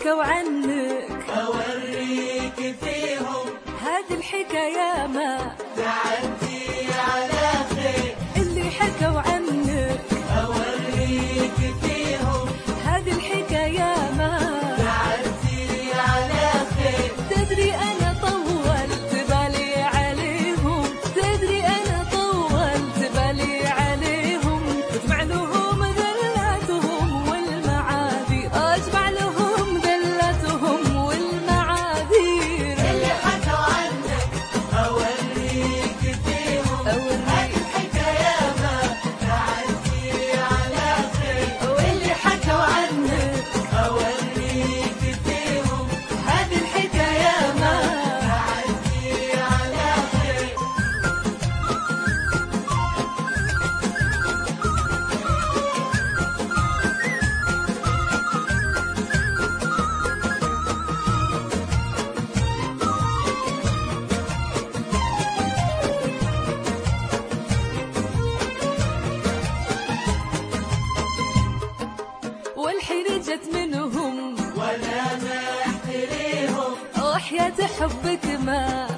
حكوا عنك أوريك فيهم هذه الحكاية ما تعدي على خير. اللي حكوا عنك أوريك فيهم هذه الحكاية ما تعدي على خير. تدري أنا طولت بالي عليهم، تدري أنا طولت بالي عليهم، أجمع لهم ذلاتهم والمعاذير، أجمع لهم ذلاتهم والمعاذير. اللي حكوا عنك أوريك فيهم هذه الحكاية ما تعدي على خير. واللي حكوا عنك أوريك فيهم هذه الحكاية ما تعدي على خير. والحين جت منهم ولا ما احتريهم وحياة حبك ما